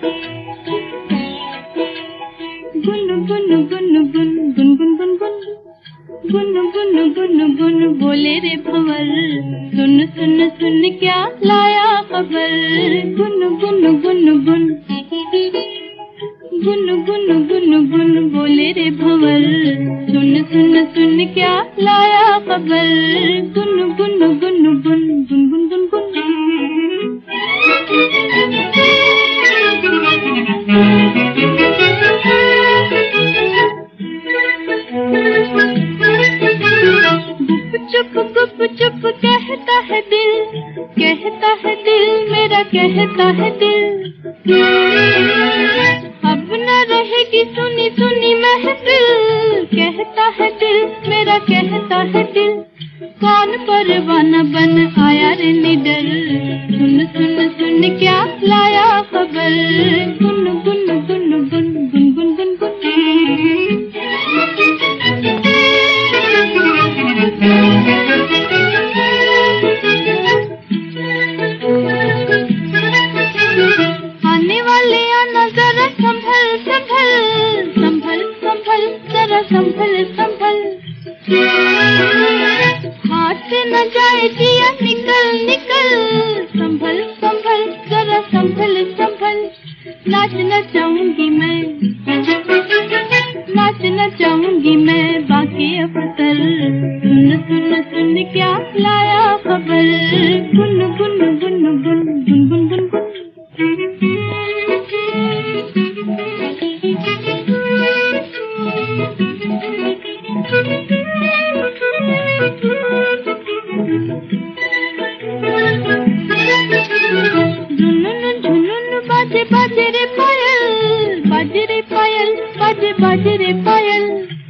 गुन गुन गुन गुन गुन गुन गुन गुन गुन गुन गुन गुन बोले रे भंवर, सुन सुन सुन क्या लाया खबर। गुन गुन गुन गुन गुन गुन गुन गुन बोले रे भंवर, सुन सुन सुन क्या लाया खबर। गुन गुन गुन गुन गुन गुन गुन गुन गुप चुप कहता है दिल मेरा कहता है दिल। अब न रहेगी सुनी सुनी महफिल, कहता है दिल मेरा कहता है दिल। कौन परवाना बन आया रे निडर, सुन सुन सुन क्या लाया खबर। गुन गुन गुन गुन गुन गुन गुन गुन आने वाले आना जरा संभल संभल संभल संभल जरा संभल संभल। हाथ से न जाए जिया निकल निकल, संभल संभल जरा संभल संभल। नाचना चाहूंगी मैं, नाचना चाहूंगी मैं बाकी अवसर, सुन सुन सुन क्या लाया खबर। गुन गुन गुन गुन गुन गुन गुन गुन झुनझुन झुनझुन बाजे बाजे रे पायल, बाजे रे पायल बाजे बाजे रे पायल।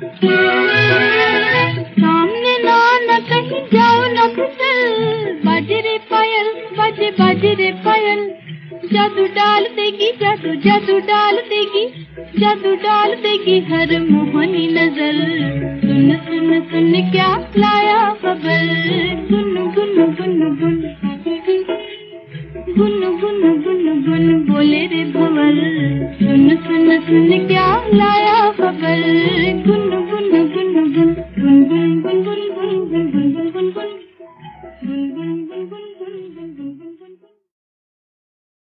सामने ना आना कहीं जाओ न फिसल, बाजे रे पायल बाजे बाजे रे पायल। जादू डाल देगी जादू जादू डाल देगी, जादू डाल देगी हर मोहनी नजर। सुन सुन सुन क्या लाया खबर। गुन गुन गुन गुन गुन गुन गुन गुन बोले रे भंवर, सुन सुन सुन